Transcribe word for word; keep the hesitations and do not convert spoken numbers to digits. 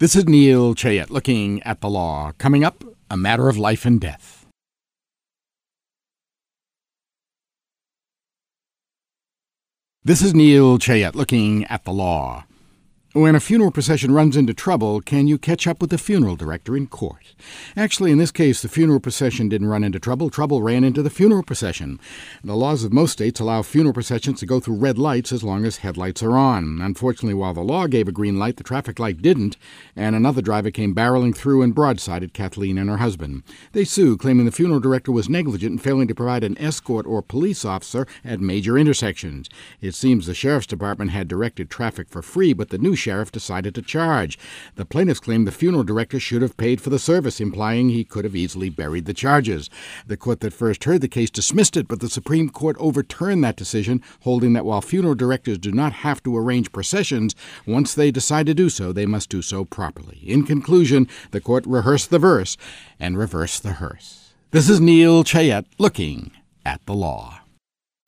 This is Neil Chayet looking at the law. Coming up, a matter of life and death. This is Neil Chayet looking at the law. When a funeral procession runs into trouble, can you catch up with the funeral director in court? Actually, in this case, the funeral procession didn't run into trouble. Trouble ran into the funeral procession. The laws of most states allow funeral processions to go through red lights as long as headlights are on. Unfortunately, while the law gave a green light, the traffic light didn't, and another driver came barreling through and broadsided Kathleen and her husband. They sued, claiming the funeral director was negligent in failing to provide an escort or police officer at major intersections. It seems the sheriff's department had directed traffic for free, but the new sheriff decided to charge. The plaintiffs claimed the funeral director should have paid for the service, implying he could have easily buried the charges. The court that first heard the case dismissed it, but the Supreme Court overturned that decision, holding that while funeral directors do not have to arrange processions, once they decide to do so, they must do so properly. In conclusion, the court rehearsed the verse and reversed the hearse. This is Neil Chayet looking at the law.